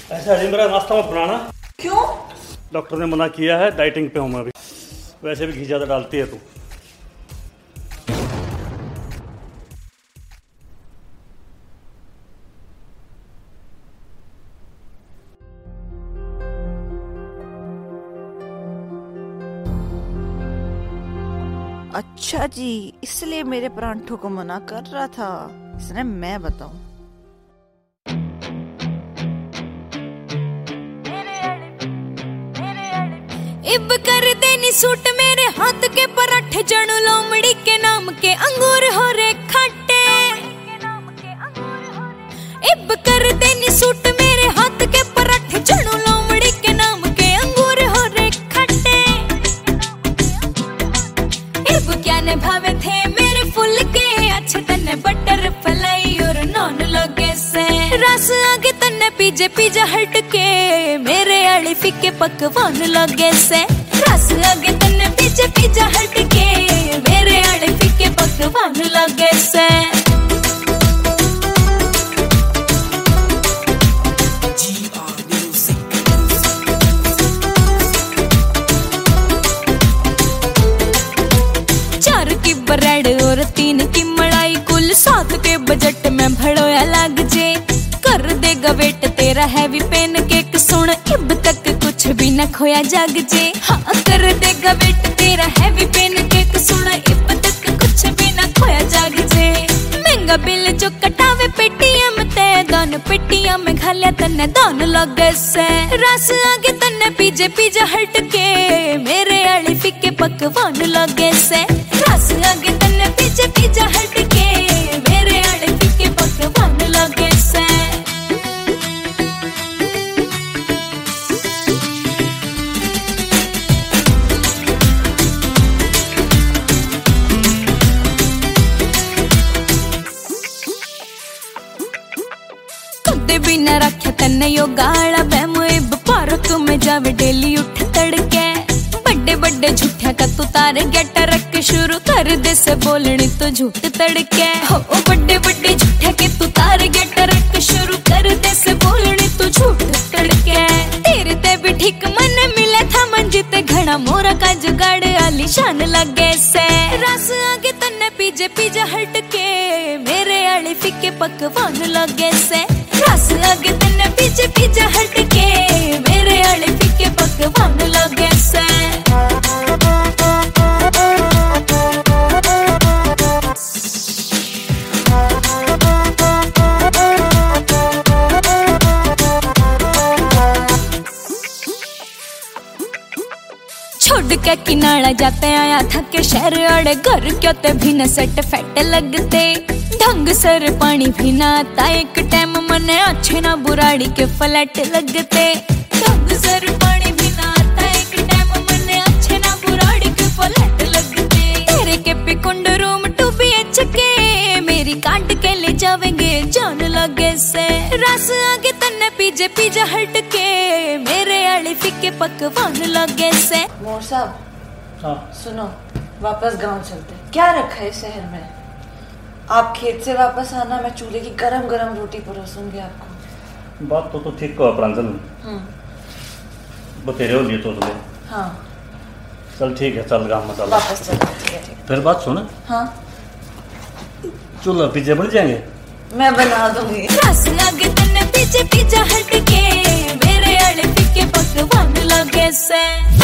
ऐसा है मेरा नाश्ता मत बनाना। क्यों? डॉक्टर ने मना किया है, डाइटिंग पे हूँ मैं अभी। वैसे भी घी ज़्यादा डालती है तू। अच्छा जी, इसलिए मेरे परांठों को मना कर रहा था। इसने मैं बताऊं। इब कर देनी सूट मेरे हाथ के पराठे, जणु लोमड़ी के नाम के अंगूर हो रे खट्टे। इब कर देनी सूट मेरे हाथ के पराठे, जणु लोमड़ी के नाम के अंगूर हो रे खट्टे। इब क्या ने भावे थे मेरे फुल के, अच्छे तन्ने बटर फलाई और नॉन लगे से। रस आगे तन्ने पीजे पीजा हट के, मेरे आली फीके पकवान लगे से। रस आगे तन्ने पीजे पीजा हट के, मेरे आली फीके पकवान लगे से। चार की ब्रेड और 3 की मलाई, कुल 7 के बजट में भड़ोया लग जे। कर देगा वेट तेरा हैवी पेन केक, सुन इब तक कुछ भी न खोया जाग जे। हाँ कर देगा वेट तेरा हैवी पेन केक, सुन इब तक कुछ भी न खोया जाग जे। महंगा बिल जो कटावे पेटीएम ते, दोनों पेटियां में घालिया तन्ने दोन लगे से। रस आगे तन्ने पीजे पीजा हट के, मेरे आली फीके पकवान लगे से। रस आगे तन्ने पीजे पीजा हट के, मेरे आली फीके पकवान लगे से। बिना रखे तन्ने यो गाला बैमो, इब पार्क में जावे डेली उठ तड़के। बड़े बड़े झूठा का तू तारे गेटा रख, शुरू कर दे से बोलनी तो झूठ तड़के। हो बड़े बड़े झूठा के तू तारे गेटा रख, शुरू कर दे से बोलनी तो झूठ तड़के। तेरे ते भी ठीक मन मिले था मंजिते, घड़ा मोरा का जुगाड़ आलीशान लगे से। रस आगे तन्ने पीजे पीजा हट के, मेरे आली फीके पकवान लगे से। रस आगे तन्ने पीजे पीजा हट के, मेरे आले फीके पकवान लगे से। छोड़ के किनारा जाते आया था के शहर अड़े, घर क्यों ते भी न सेट फैट लगते। ढंग सर पानी भी ना आता एक टाइम, मने अच्छे ना बुराड़ी के फ्लैट लगते। ढंग सर पानी भी ना आता एक टाइम, मने अच्छे ना बुराड़ी के फ्लैट लगते। तेरे के पिकुंड रूम 2BH के, मेरी काट के ले जावेंगे जान लगे से। रस आगे तन्ने पीजे पीजा हट के, मेरे आली फीके पकवान लगे से। मोर साहब, हाँ सुनो, वापस गांव चलते। क्या रखा है शहर में? आप खेत से वापस आना, मैं चूल्हे की गरम गरम रोटी परोसूंगी आपको। बात तो ठीक कहो प्रांजल, बतेरे हो लिए तो तुम्हें। हाँ चल ठीक है, चल गाँव में चल वापस चलते। ठीक है ठीक है। फिर बात सुन, हाँ चूल्हा पिज्जा बन जाएंगे, मैं बना दूंगी। रस आगे तन्ने पीजे पीजा हट के, मेरे आले फीके पकवान लगे से।